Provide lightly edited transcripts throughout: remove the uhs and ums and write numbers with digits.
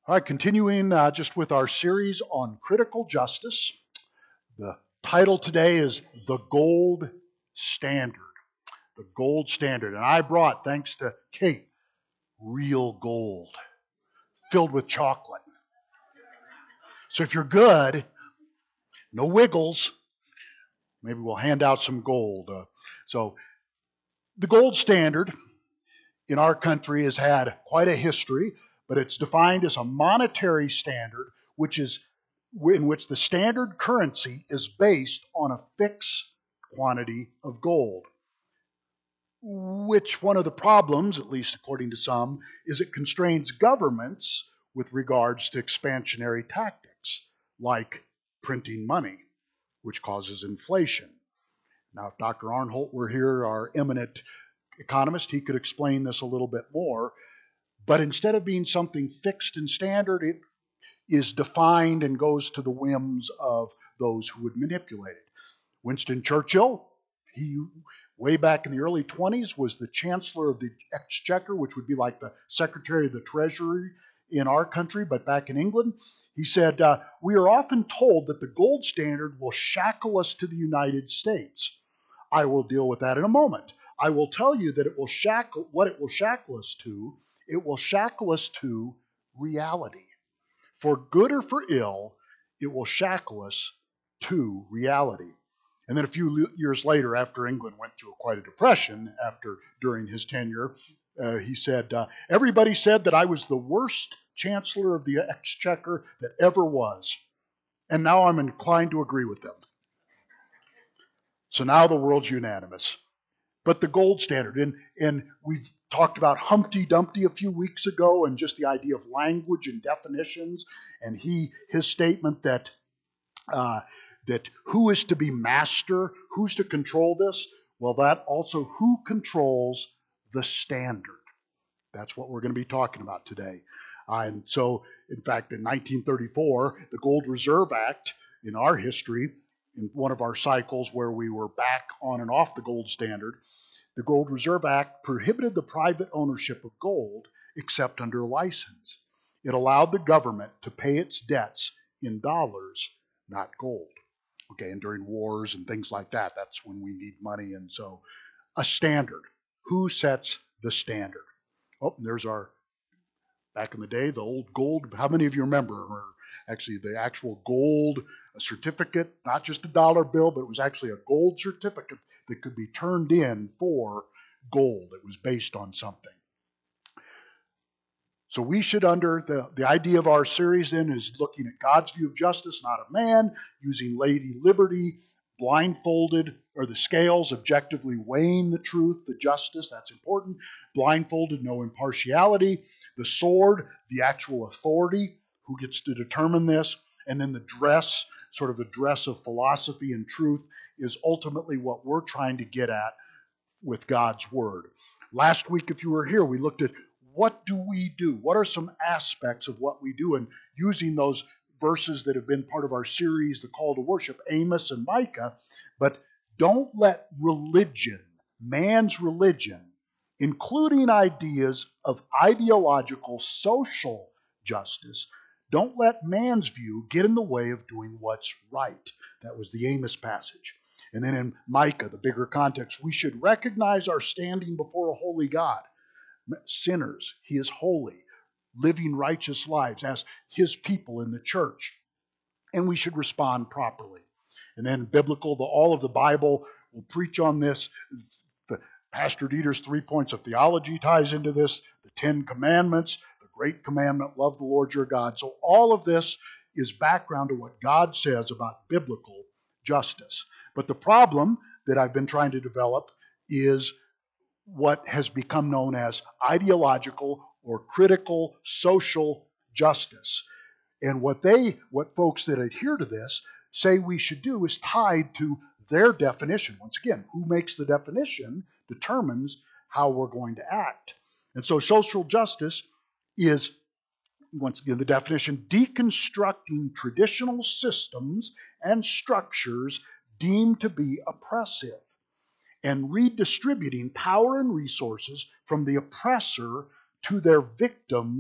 All right, continuing just with our series on critical justice. The title today is The Gold Standard. The Gold Standard. And I brought, thanks to Kate, real gold filled with chocolate. So if you're good, no wiggles, maybe we'll hand out some gold. So the gold standard in our country has had quite a history, but it's defined as a monetary standard, which is in which the standard currency is based on a fixed quantity of gold. Which one of the problems, at least according to some, is it constrains governments with regards to expansionary tactics, like printing money, which causes inflation. Now, if Dr. Arnholt were here, our eminent economist, he could explain this a little bit more. But instead of being something fixed and standard, it is defined and goes to the whims of those who would manipulate it. Winston Churchill, he way back in the early 20s was the Chancellor of the Exchequer, which would be like the Secretary of the Treasury in our country, but back in England. He said, "We are often told that the gold standard will shackle us to the United States. I will deal with that in a moment. I will tell you that it will shackle us to. It will shackle us to reality. For good or for ill, it will shackle us to reality." And then a few years later, after England went through quite a depression during his tenure, he said, "Everybody said that I was the worst chancellor of the exchequer that ever was. And now I'm inclined to agree with them." So now the world's unanimous. But the gold standard, and we've talked about Humpty Dumpty a few weeks ago and just the idea of language and definitions, and his statement that that who is to be master, who's to control this? Well, that also who controls the standard. That's what we're going to be talking about today. And so, in fact, in 1934, the Gold Reserve Act in our history, in one of our cycles where we were back on and off the gold standard, the Gold Reserve Act prohibited the private ownership of gold except under license. It allowed the government to pay its debts in dollars, not gold. Okay, and during wars and things like that, that's when we need money. And so a standard. Who sets the standard? Oh, and there's our, back in the day, the old gold. How many of you remember? Or actually the actual gold certificate, not just a dollar bill, but it was actually a gold certificate that could be turned in for gold. It was based on something. So we should, under the idea of our series then is looking at God's view of justice, not of man, using Lady Liberty, blindfolded, or the scales, objectively weighing the truth, the justice, that's important, blindfolded, no impartiality, the sword, the actual authority, who gets to determine this, and then the dress, sort of a dress of philosophy and truth, is ultimately what we're trying to get at with God's Word. Last week, if you were here, we looked at what do we do? What are some aspects of what we do? And using those verses that have been part of our series, The Call to Worship, Amos and Micah, but don't let religion, man's religion, including ideas of ideological social justice, don't let man's view get in the way of doing what's right. That was the Amos passage. And then in Micah, the bigger context, we should recognize our standing before a holy God. Sinners, he is holy, living righteous lives as his people in the church. And we should respond properly. And then biblical, all of the Bible will preach on this. Pastor Dieter's 3 points of theology ties into this, the 10 commandments, the great commandment, love the Lord your God. So all of this is background to what God says about biblical justice. But the problem that I've been trying to develop is what has become known as ideological or critical social justice. And what folks that adhere to this say we should do is tied to their definition. Once again, who makes the definition determines how we're going to act. And so social justice is, once again, the definition, deconstructing traditional systems and structures deemed to be oppressive and redistributing power and resources from the oppressor to their victims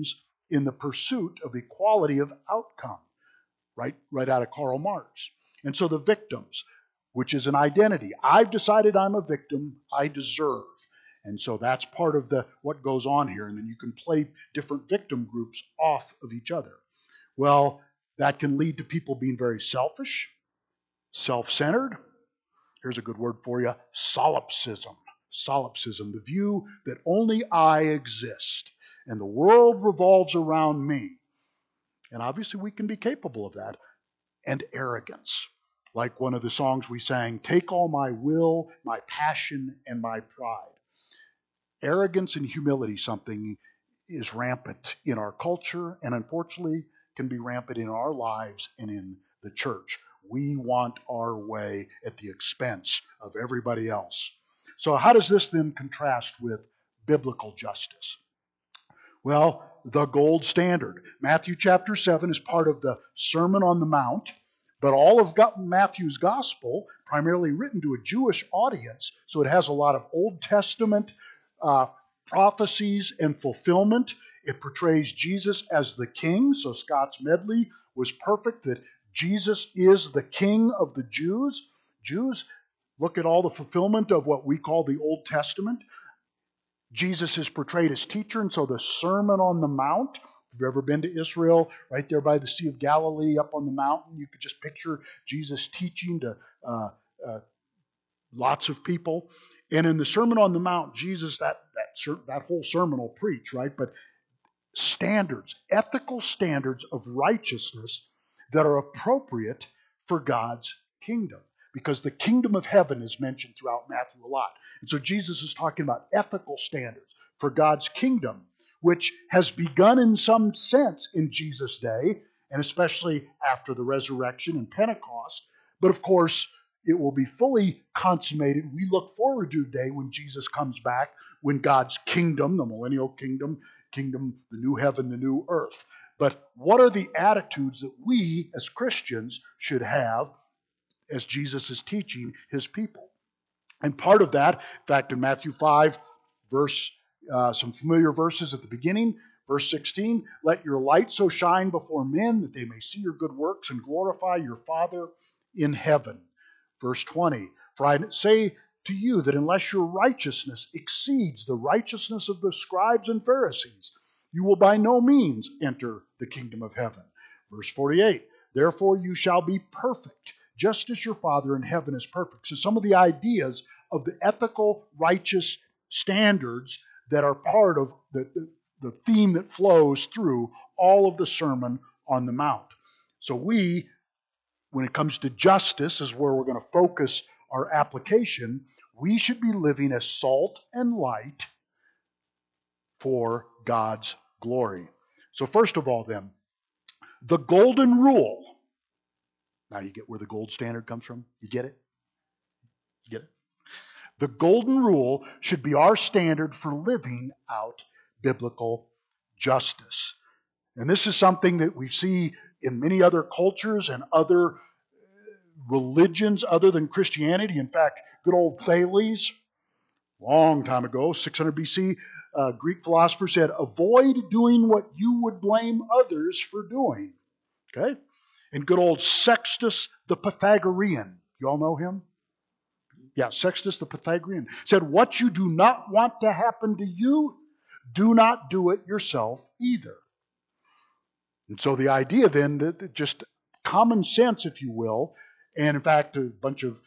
in the pursuit of equality of outcome, right out of Karl Marx. And so the victims, which is an identity. I've decided I'm a victim, I deserve. And so that's part of what goes on here. And then you can play different victim groups off of each other. Well, that can lead to people being very selfish, self-centered. Here's a good word for you, solipsism. Solipsism, the view that only I exist and the world revolves around me. And obviously we can be capable of that. And arrogance. Like one of the songs we sang, take all my will, my passion, and my pride. Arrogance and humility, something is rampant in our culture and unfortunately can be rampant in our lives and in the church. We want our way at the expense of everybody else. So how does this then contrast with biblical justice? Well, the gold standard. Matthew chapter 7 is part of the Sermon on the Mount, but all of Matthew's gospel, primarily written to a Jewish audience, so it has a lot of Old Testament prophecies and fulfillment. It portrays Jesus as the king, so Scott's medley was perfect, that Jesus is the king of the Jews. Jews, look at all the fulfillment of what we call the Old Testament. Jesus is portrayed as teacher, and so the Sermon on the Mount, if you've ever been to Israel, right there by the Sea of Galilee up on the mountain, you could just picture Jesus teaching to lots of people. And in the Sermon on the Mount, Jesus, that whole sermon will preach, right? But standards, ethical standards of righteousness that are appropriate for God's kingdom. Because the kingdom of heaven is mentioned throughout Matthew a lot. And so Jesus is talking about ethical standards for God's kingdom, which has begun in some sense in Jesus' day, and especially after the resurrection and Pentecost. But of course, it will be fully consummated. We look forward to a day when Jesus comes back, when God's kingdom, the millennial kingdom, the new heaven, the new earth. But what are the attitudes that we as Christians should have as Jesus is teaching his people? And part of that, in fact, in Matthew 5, some familiar verses at the beginning, verse 16, let your light so shine before men that they may see your good works and glorify your Father in heaven. Verse 20, for I say to you that unless your righteousness exceeds the righteousness of the scribes and Pharisees, you will by no means enter the kingdom of heaven. Verse 48, therefore you shall be perfect, just as your Father in heaven is perfect. So some of the ideas of the ethical, righteous standards that are part of the theme that flows through all of the Sermon on the Mount. So when it comes to justice, is where we're going to focus our application, we should be living as salt and light for God's glory. So first of all then, the golden rule. Now you get where the gold standard comes from? You get it? You get it? The golden rule should be our standard for living out biblical justice. And this is something that we see in many other cultures and other religions other than Christianity. In fact, good old Thales, long time ago, 600 BC, Greek philosopher said, avoid doing what you would blame others for doing. Okay? And good old Sextus the Pythagorean, you all know him? Yeah, Sextus the Pythagorean said, what you do not want to happen to you, do not do it yourself either. And so the idea then that just common sense, if you will, and in fact a bunch of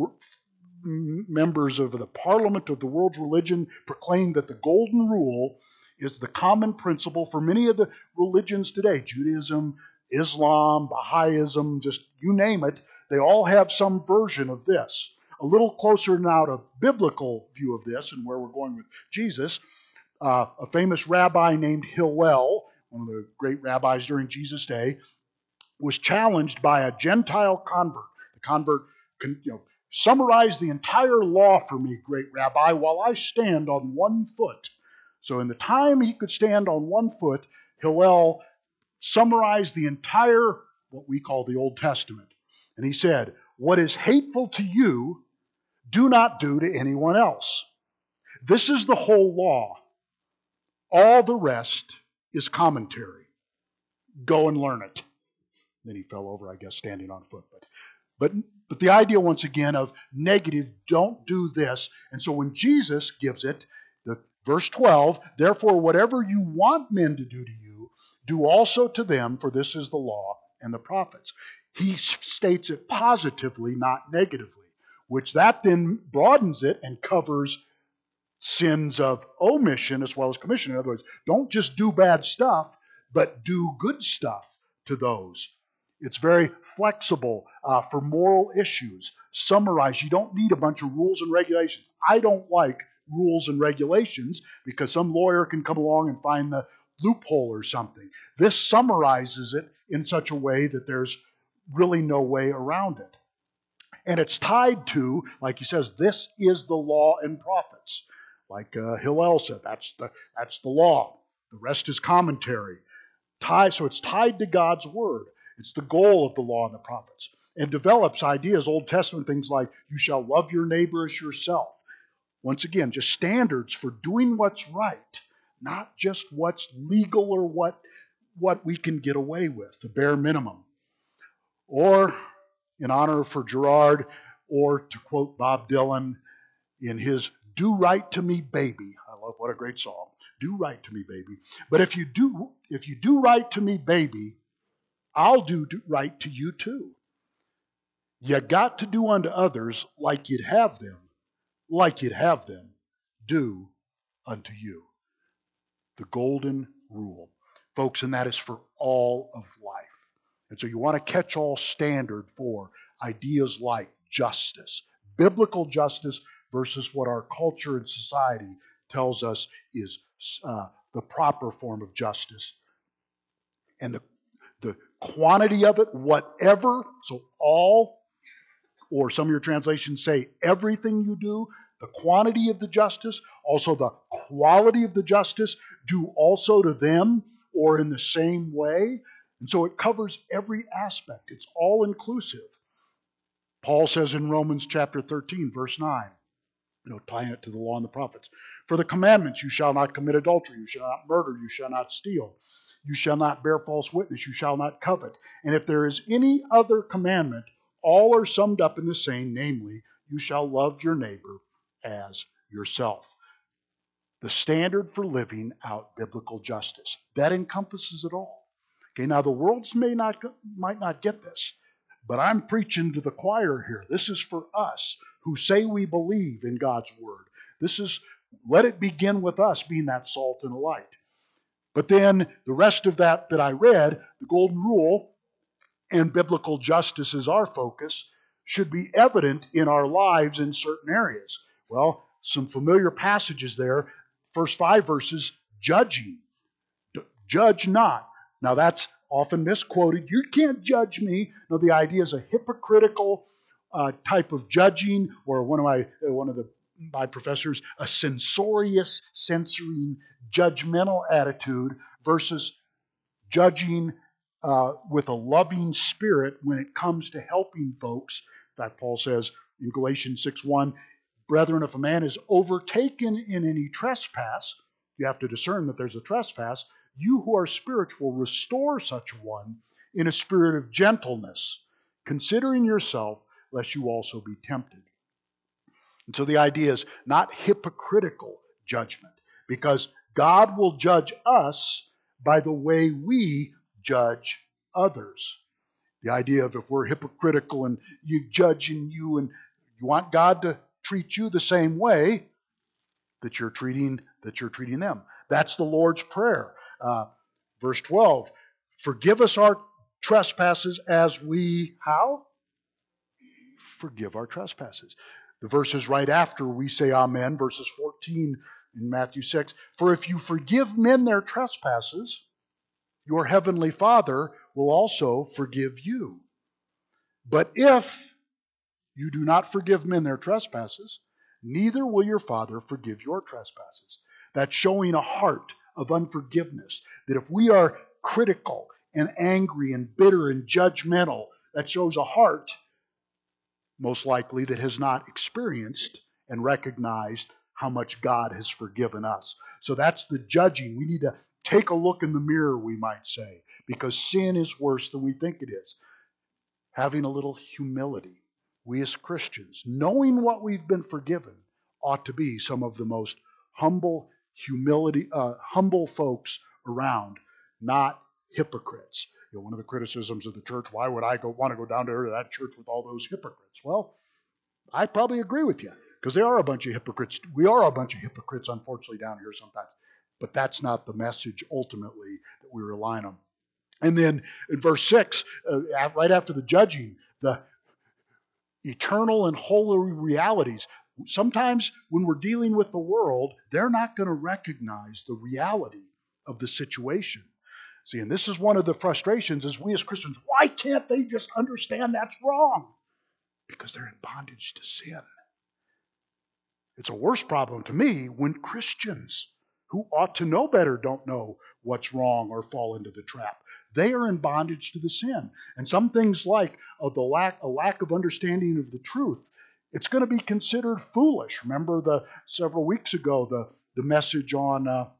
members of the Parliament of the World's Religion proclaim that the golden rule is the common principle for many of the religions today. Judaism, Islam, Baha'ism, just you name it, they all have some version of this. A little closer now to biblical view of this and where we're going with Jesus, a famous rabbi named Hillel, one of the great rabbis during Jesus' day, was challenged by a Gentile convert. The convert, summarize the entire law for me, great rabbi, while I stand on one foot. So in the time he could stand on one foot, Hillel summarized the entire, what we call the Old Testament. And he said, what is hateful to you, do not do to anyone else. This is the whole law. All the rest is commentary. Go and learn it. Then he fell over, I guess, standing on foot. But the idea, once again, of negative, don't do this. And so when Jesus gives it, the verse 12, therefore whatever you want men to do to you, do also to them, for this is the law and the prophets. He states it positively, not negatively, which that then broadens it and covers sins of omission as well as commission. In other words, don't just do bad stuff, but do good stuff to those. It's very flexible for moral issues. Summarize. You don't need a bunch of rules and regulations. I don't like rules and regulations because some lawyer can come along and find the loophole or something. This summarizes it in such a way that there's really no way around it. And it's tied to, like he says, this is the law and prophets. Like Hillel said, that's the law. The rest is commentary. So it's tied to God's word. It's the goal of the law and the prophets. And develops ideas, Old Testament things like, you shall love your neighbor as yourself. Once again, just standards for doing what's right, not just what's legal or what we can get away with, the bare minimum. Or, in honor for Gerard, or to quote Bob Dylan in his Do Right to Me, Baby. I love, what a great song. Do right to me, baby. But if you do right to me, baby, I'll do right to you too. You got to do unto others like you'd have them do unto you. The golden rule. Folks, and that is for all of life. And so you want a catch-all standard for ideas like justice, biblical justice versus what our culture and society tells us is the proper form of justice. And the quantity of it, whatever, so all, or some of your translations say everything you do, the quantity of the justice, also the quality of the justice, do also to them or in the same way. And so it covers every aspect. It's all inclusive. Paul says in Romans chapter 13, verse 9, tying it to the law and the prophets, for the commandments, you shall not commit adultery, you shall not murder, you shall not steal, you shall not bear false witness, you shall not covet. And if there is any other commandment, all are summed up in the same, namely, you shall love your neighbor as yourself. The standard for living out biblical justice. That encompasses it all. Okay, now the world might not get this, but I'm preaching to the choir here. This is for us who say we believe in God's word. Let it begin with us being that salt and light. But then the rest of that I read, the golden rule and biblical justice is our focus, should be evident in our lives in certain areas. Well, some familiar passages there. First 5 verses, judging. Judge not. Now that's often misquoted. You can't judge me. No, the idea is a hypocritical type of judging, or one of my professors, a censorious, censoring, judgmental attitude versus judging with a loving spirit when it comes to helping folks. In fact, Paul says in Galatians 6:1, brethren, if a man is overtaken in any trespass, you have to discern that there's a trespass, you who are spiritual restore such a one in a spirit of gentleness, considering yourself, lest you also be tempted. And so the idea is not hypocritical judgment, because God will judge us by the way we judge others. The idea of if we're hypocritical and you judging you and you want God to treat you the same way that you're treating them. That's the Lord's Prayer. Verse 12, forgive us our trespasses as we, how? Forgive our trespasses. The verses right after we say amen, verses 14 in Matthew 6, for if you forgive men their trespasses, your heavenly Father will also forgive you. But if you do not forgive men their trespasses, neither will your Father forgive your trespasses. That's showing a heart of unforgiveness. That if we are critical and angry and bitter and judgmental, that shows a heart, most likely, that has not experienced and recognized how much God has forgiven us. So that's the judging. We need to take a look in the mirror, we might say, because sin is worse than we think it is. Having a little humility. We as Christians, knowing what we've been forgiven, ought to be some of the most humble humble folks around, not hypocrites. One of the criticisms of the church, why would I want to go down to that church with all those hypocrites? Well, I probably agree with you, because they are a bunch of hypocrites. We are a bunch of hypocrites, unfortunately, down here sometimes. But that's not the message ultimately that we rely on. And then in verse 6, right after the judging, the eternal and holy realities. Sometimes when we're dealing with the world, they're not going to recognize the reality of the situation. See, and this is one of the frustrations is we as Christians, why can't they just understand that's wrong? Because they're in bondage to sin. It's a worse problem to me when Christians who ought to know better don't know what's wrong or fall into the trap. They are in bondage to the sin. And some things like a lack of understanding of the truth, it's going to be considered foolish. Remember several weeks ago, the message on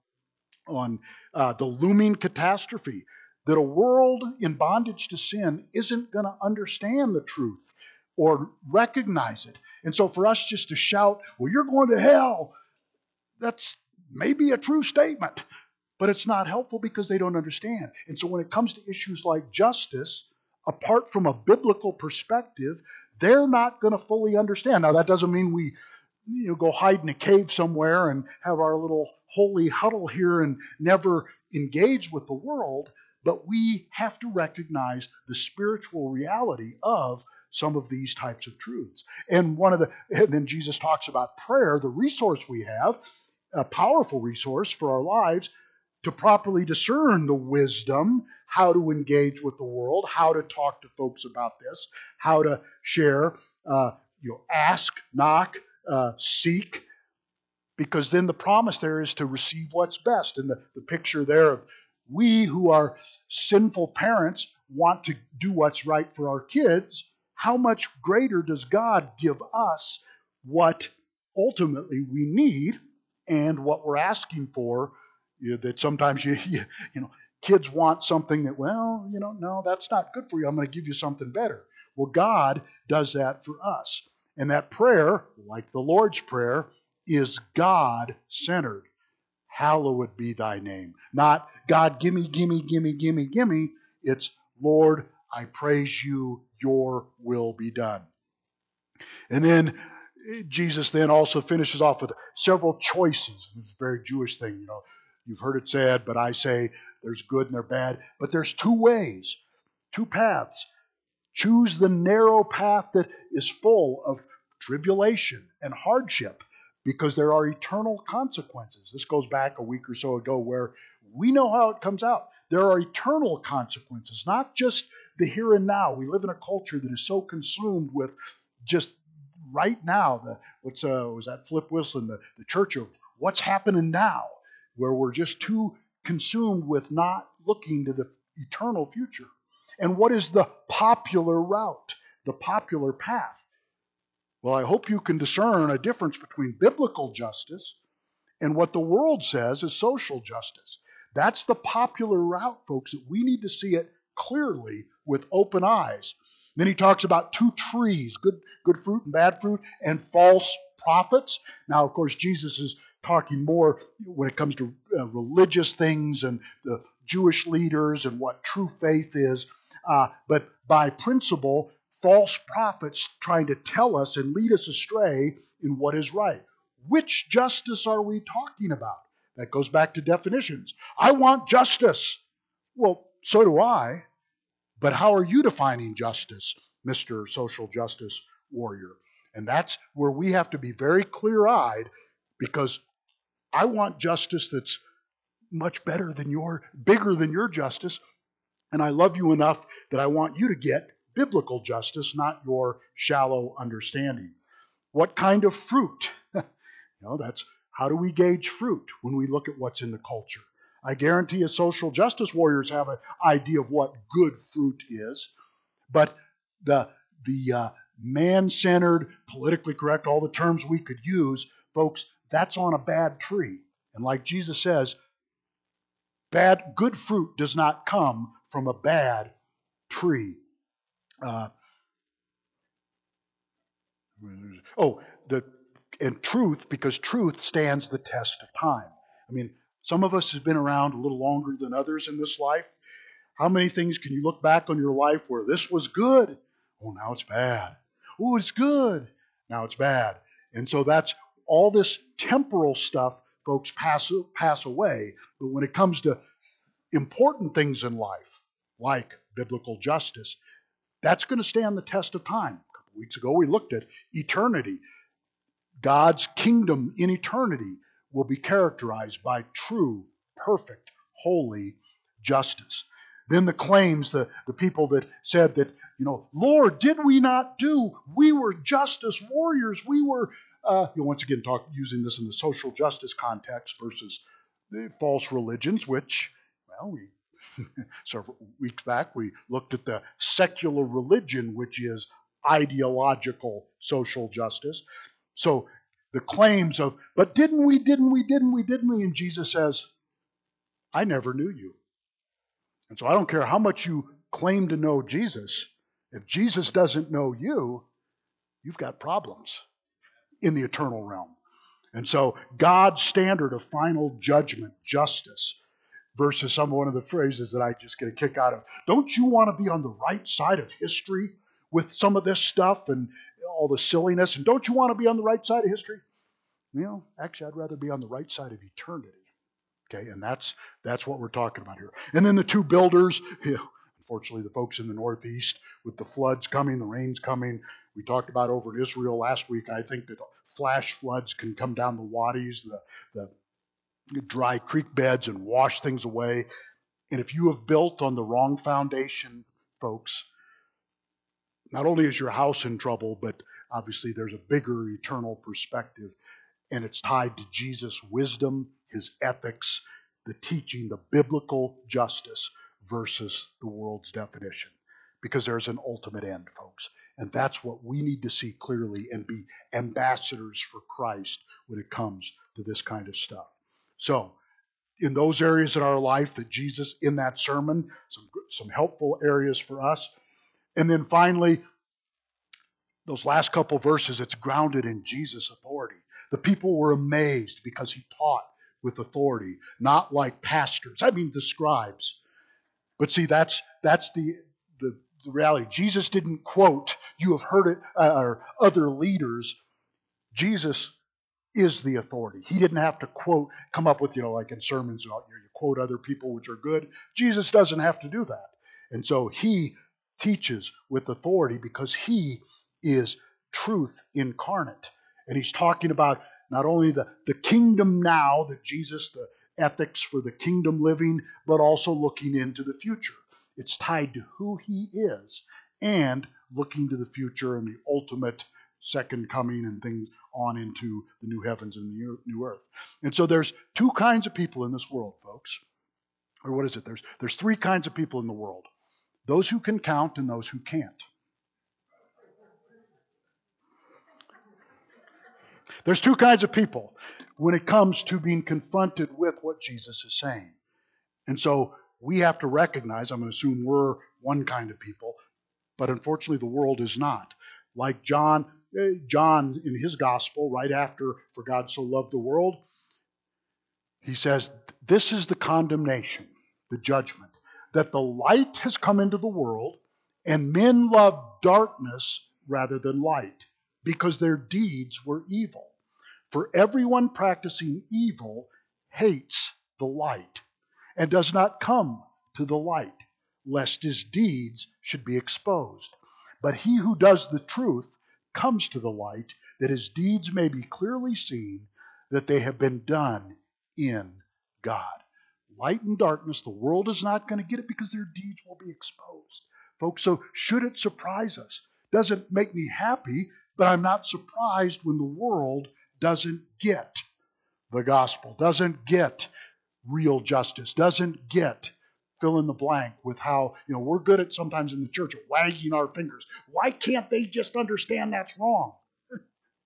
the looming catastrophe, that a world in bondage to sin isn't going to understand the truth or recognize it. And so for us just to shout, well, you're going to hell, that's maybe a true statement, but it's not helpful because they don't understand. And so when it comes to issues like justice, apart from a biblical perspective, they're not going to fully understand. Now, that doesn't mean we go hide in a cave somewhere and have our little holy huddle here and never engage with the world, but we have to recognize the spiritual reality of some of these types of truths. And then Jesus talks about prayer, the resource we have, a powerful resource for our lives to properly discern the wisdom, how to engage with the world, how to talk to folks about this, how to share, ask, knock, seek, because then the promise there is to receive what's best. And the picture there of we who are sinful parents want to do what's right for our kids, how much greater does God give us what ultimately we need and what we're asking for? That sometimes kids want something that, no, that's not good for you. I'm going to give you something better. Well, God does that for us. And that prayer, like the Lord's Prayer, is God-centered. Hallowed be thy name. Not, God, gimme, gimme, gimme, gimme, gimme. It's, Lord, I praise you, your will be done. And then Jesus then also finishes off with several choices. It's a very Jewish thing, You've heard it said, but I say there's good and there's bad. But there's two ways, two paths. Choose the narrow path that is full of tribulation and hardship, because there are eternal consequences. This goes back a week or so ago where we know how it comes out. There are eternal consequences, not just the here and now. We live in a culture that is so consumed with just right now. Was that Flip Wilson, the church of what's happening now, where we're just too consumed with not looking to the eternal future. And what is the popular route, the popular path? Well, I hope you can discern a difference between biblical justice and what the world says is social justice. That's the popular route, folks, that we need to see it clearly with open eyes. Then he talks about two trees, good fruit and bad fruit, and false prophets. Now, of course, Jesus is talking more when it comes to religious things and the Jewish leaders and what true faith is. But by principle, false prophets trying to tell us and lead us astray in what is right. Which justice are we talking about? That goes back to definitions. I want justice. Well, so do I. But how are you defining justice, Mr. Social Justice Warrior? And that's where we have to be very clear-eyed, because I want justice that's much bigger than your justice. And I love you enough that I want you to get biblical justice, not your shallow understanding. What kind of fruit? That's how do we gauge fruit when we look at what's in the culture? I guarantee you social justice warriors have an idea of what good fruit is, but the man-centered, politically correct, all the terms we could use, folks, that's on a bad tree. And like Jesus says, Good fruit does not come from a bad tree. Uh, oh, and truth, because truth stands the test of time. I mean, some of us have been around a little longer than others in this life. How many things can you look back on your life where this was good? Oh, now it's bad. Oh, it's good. Now it's bad. And so that's all this temporal stuff, folks, pass away. But when it comes to important things in life, like biblical justice, that's going to stand the test of time. A couple weeks ago, we looked at eternity. God's kingdom in eternity will be characterized by true, perfect, holy justice. Then the claims, the people that said that, Lord, did we not do? We were justice warriors. We were, once again, using this in the social justice context versus the false religions, which, we several weeks back, we looked at the secular religion, which is ideological social justice. So the claims of, but didn't we, and Jesus says, I never knew you. And so I don't care how much you claim to know Jesus, if Jesus doesn't know you, you've got problems in the eternal realm. And so God's standard of final judgment, justice, versus one of the phrases that I just get a kick out of. Don't you want to be on the right side of history with some of this stuff and all the silliness? And don't you want to be on the right side of history? Actually, I'd rather be on the right side of eternity. Okay, and that's what we're talking about here. And then the two builders, unfortunately, the folks in the Northeast, with the floods coming, the rains coming. We talked about over in Israel last week. I think that flash floods can come down the wadis, the dry creek beds, and wash things away. And if you have built on the wrong foundation, folks, not only is your house in trouble, but obviously there's a bigger eternal perspective, and it's tied to Jesus' wisdom, his ethics, the teaching, the biblical justice versus the world's definition. Because there's an ultimate end, folks. And that's what we need to see clearly and be ambassadors for Christ when it comes to this kind of stuff. So, in those areas in our life that Jesus, in that sermon, some helpful areas for us. And then finally, those last couple verses, it's grounded in Jesus' authority. The people were amazed because he taught with authority, not like pastors. I mean, the scribes. But see, that's the reality. Jesus didn't quote, you have heard it, or other leaders. Jesus is the authority. He didn't have to come up with, like in sermons, you quote other people which are good. Jesus doesn't have to do that. And so he teaches with authority because he is truth incarnate. And he's talking about not only the kingdom now, that Jesus, the ethics for the kingdom living, but also looking into the future. It's tied to who he is and looking to the future and the ultimate second coming and things on into the new heavens and the new earth. And so there's two kinds of people in this world, folks. Or what is it? There's three kinds of people in the world. Those who can count and those who can't. There's two kinds of people when it comes to being confronted with what Jesus is saying. And so we have to recognize, I'm going to assume we're one kind of people, but unfortunately the world is not. Like John in his gospel, right after for God so loved the world, he says, this is the condemnation, the judgment, that the light has come into the world, and men love darkness rather than light, because their deeds were evil. For everyone practicing evil hates the light, and does not come to the light, lest his deeds should be exposed. But he who does the truth comes to the light, that his deeds may be clearly seen, that they have been done in God. Light and darkness, the world is not going to get it because their deeds will be exposed. Folks, so should it surprise us? Doesn't make me happy, but I'm not surprised when the world doesn't get the gospel, doesn't get real justice, doesn't get fill in the blank with how, we're good at sometimes in the church at wagging our fingers. Why can't they just understand that's wrong?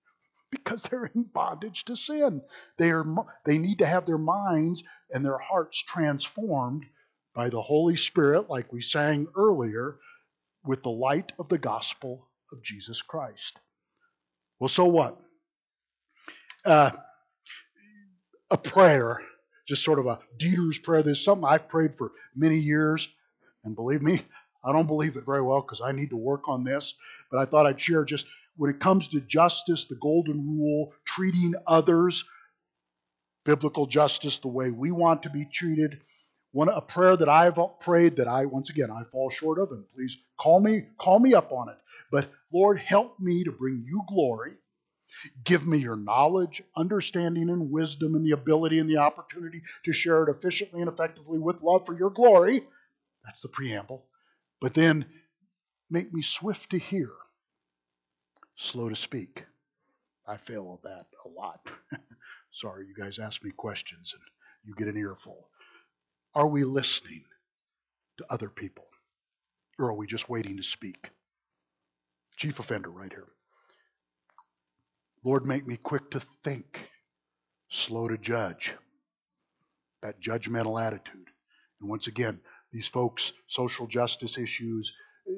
because they're in bondage to sin. They need to have their minds and their hearts transformed by the Holy Spirit, like we sang earlier, with the light of the gospel of Jesus Christ. Well, so what? A prayer, just sort of a Dieter's prayer. There's something I've prayed for many years, and believe me, I don't believe it very well because I need to work on this, but I thought I'd share just when it comes to justice, the golden rule, treating others, biblical justice, the way we want to be treated. A prayer that I've prayed that I fall short of, and please call me up on it. But Lord, help me to bring you glory. Give me your knowledge, understanding, and wisdom, and the ability and the opportunity to share it efficiently and effectively with love for your glory. That's the preamble. But then make me swift to hear, slow to speak. I fail at that a lot. Sorry, you guys ask me questions and you get an earful. Are we listening to other people? Or are we just waiting to speak? Chief offender right here. Lord, make me quick to think, slow to judge. That judgmental attitude. And once again, these folks, social justice issues,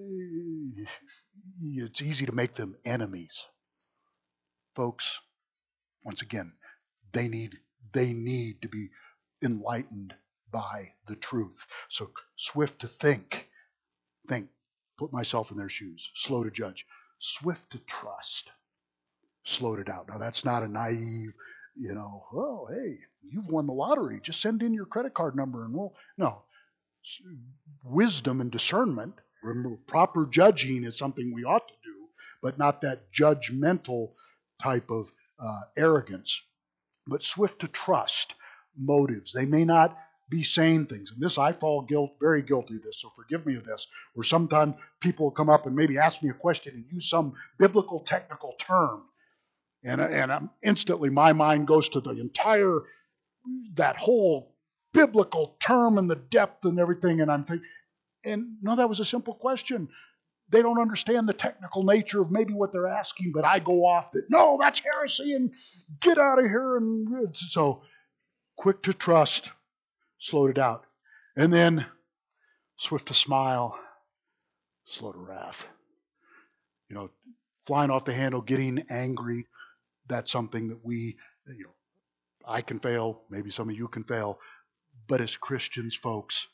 it's easy to make them enemies. Folks, once again, they need to be enlightened by the truth. So swift to think, put myself in their shoes, slow to judge, swift to trust, slow to doubt. Now that's not a naive, oh, hey, you've won the lottery, just send in your credit card number and no. Wisdom and discernment, remember, proper judging is something we ought to do, but not that judgmental type of arrogance. But swift to trust motives. They may not be saying things. And this, I fall very guilty of this, so forgive me of this, where sometimes people come up and maybe ask me a question and use some biblical technical term. And I'm instantly, my mind goes to that whole biblical term and the depth and everything. And I'm thinking, no, that was a simple question. They don't understand the technical nature of maybe what they're asking, but I go off that, no, that's heresy and get out of here. And so quick to trust, slow to doubt. And then swift to smile, slow to wrath. Flying off the handle, getting angry, that's something that I can fail, maybe some of you can fail, but as Christians, folks,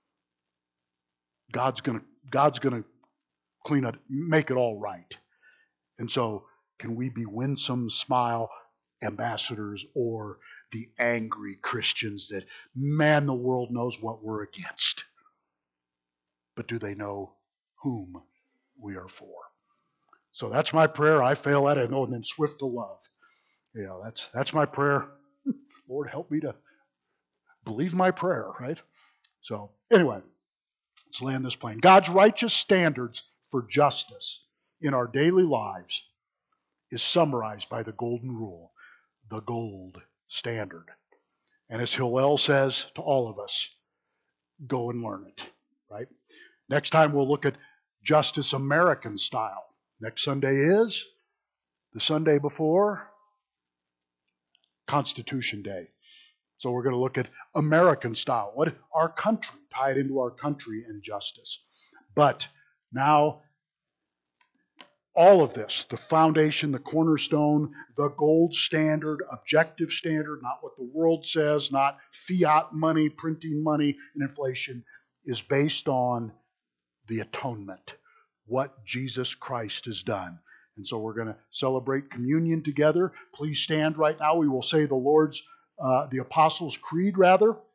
God's gonna clean it, make it all right. And so, can we be winsome, smile ambassadors, or the angry Christians that, man, the world knows what we're against, but do they know whom we are for? So that's my prayer. I fail at it. And then swift to love. That's my prayer. Lord, help me to believe my prayer, right? So anyway, let's land this plane. God's righteous standards for justice in our daily lives is summarized by the golden rule, the gold standard. And as Hillel says to all of us, go and learn it, right? Next time we'll look at justice American style. Next Sunday is the Sunday before Constitution Day. So we're going to look at American style, what our country, tie it into our country and justice. But now, all of this, the foundation, the cornerstone, the gold standard, objective standard, not what the world says, not fiat money, printing money, and inflation, is based on the atonement, what Jesus Christ has done. And so we're going to celebrate communion together. Please stand right now. We will say the Apostles' Creed, rather.